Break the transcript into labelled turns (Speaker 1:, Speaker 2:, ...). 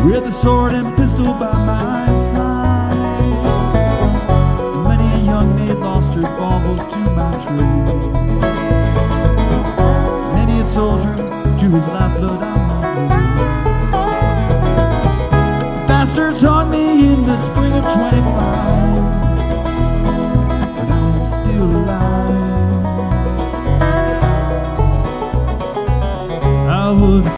Speaker 1: with a sword and pistol by my side. And many a young maid lost her baubles to my trade. Many a soldier drew his lifeblood on my blade. The bastards hung me in the spring of 25.